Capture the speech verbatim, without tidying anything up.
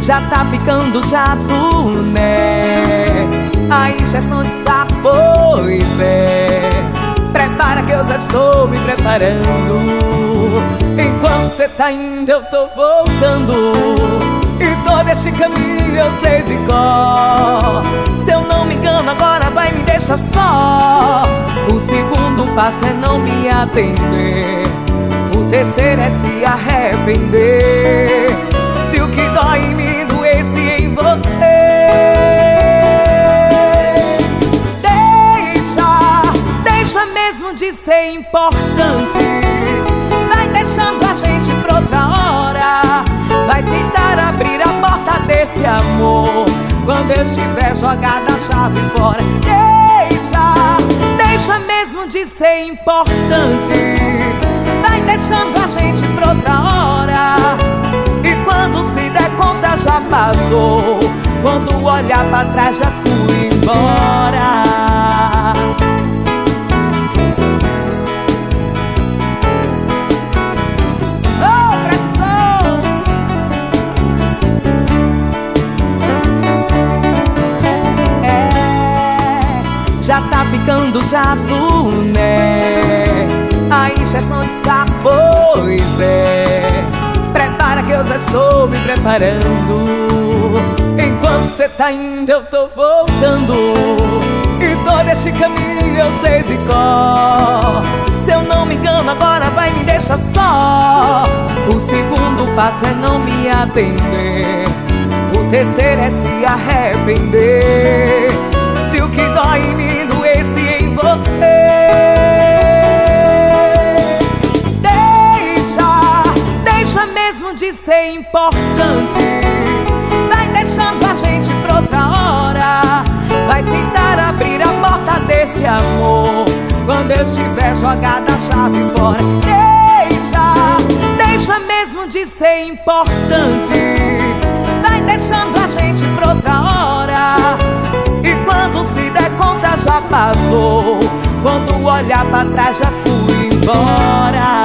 Já tá ficando chato, né? A injeção de saco, pois é. Prepara que eu já estou me preparando. Enquanto cê tá indo eu tô voltando. E todo esse caminho eu sei de cor. Se eu não me engano agora vai me deixar só. O segundo passo é não me atender. O terceiro é se arrepender. Se o que dói em mim doesse em você, Deixa, deixa mesmo de ser importante. Vai deixando a gente pra outra hora. Vai tentar abrir a porta desse amor quando eu estiver jogada a chave fora. Deixa, deixa mesmo de ser importante. Vai deixando a gente pra outra hora. E quando se der conta já passou. Quando olhar pra trás já fui embora. Oh, pressão! É, já tá ficando chato, né? A injeção de saco, pois é. Prepara que eu já estou me preparando. Enquanto cê tá indo eu tô voltando. E todo esse caminho eu sei de cor. Se eu não me engano agora vai me deixar só. O segundo passo é não me atender. O terceiro é se arrepender. Se o que dói em mim doesse em você, de ser importante. Vai deixando a gente pra outra hora. Vai tentar abrir a porta desse amor quando eu estiver jogada a chave fora. Deixa, deixa mesmo de ser importante. Vai deixando a gente pra outra hora. E quando se der conta já passou. Quando olhar pra trás já fui embora.